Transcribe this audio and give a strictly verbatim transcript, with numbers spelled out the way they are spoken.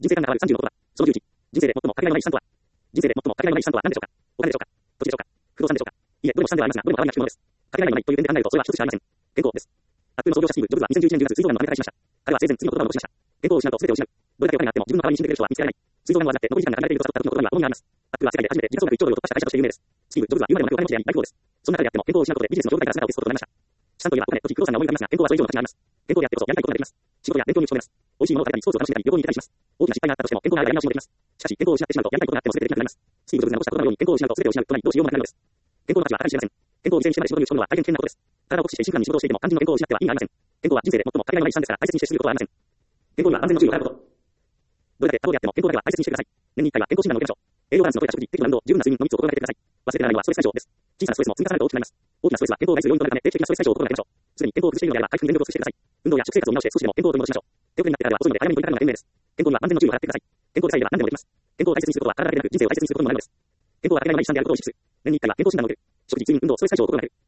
人生観が変わるさんじゅうのことは、そのじゅういち、人生で最もかけがえのない資産とは、人生で最もかけがえのない資産とは何でしょうか。お金でしょうか。土地でしょうか。不動産でしょうか。いいえ、どれも資産ではありますが、どれも変わりなくものです。かけがえのないという点で考えると、それは一つしかありません。健康です。アップルの創業者スティーブ・ジョブズはにせんじゅういちねんじゅうがつ、膵臓がんのため退院しました。彼は生前次の言葉を残しました。健康を失うと全てを失う。どれだけお金があっても自分の代わりに死んでくれる人は見つけられない。膵臓がんを患って残り時間が限られていると悟った時の言葉には重みがあります。アップルは世界で初めて時価総額いっちょうドルを突破した会社として有名です。スティーブ・ジョブズは言うまでもなくお金持ちであり大富豪です。そんな彼であっても健康を失うことでビジネスの状態から姿を消すこととなりました。資産といえばお金、土地、不動産が思い浮かびますが、健康はそれ以上の価値があります。健康であってこそやりたいことができます。仕事や勉強に打ち込めます。美味しいものを食べたり、スポーツを楽しんでたり、旅行に行ったりします。大きな失敗があったとしても、健康があればやり直しもできます。しかし、健康を失ってしまうと、やりたいことがあっても全てできなくなります。スティーブ・ジョブズが残した言葉のように、健康を失うと全てを失うとなり、どうしようもなくなるのです。健康の価値は計り知れません。健康を犠牲にしてまで仕事に打ち込むのは大変危険なことです。体を酷使して一週間に仕事をしていても、肝心の健康を失っては意味がありません。健康は人生で最もかけがえのない資産ですから、大切にしてすることはありません。健康には安全の注意を払うこと。どれだけ多忙であっても健康だけは大切にしてください。年にいっかいは健康診断を受けましょう。栄養バランスの取れた食事、適度な運動、十分な睡眠のみっつを心がけてください。忘れてならないのはストレス解消です。小さなストレスも積み重なると大きくなります。大きなストレスは健康を害する要因となるため、定期的なストレス解消を心がけましょう。すでに健康を崩しているのであれば、回復に全力を尽くしてください。運動や食生活を見直して少しでも健康を取り戻しましょう。手遅れになってからでは遅いので早めに取り掛かるのが賢明です。健康には万全の注意を払ってください。健康でさえいれば何でもできます。健康を大切にすることは体だけでなく人生を大切にすることにもなるのです。健康はかけがえのない資産であることを意識する。年にいっかいは健康診断を受ける。食事、睡眠、運動、ストレス解消を心がける。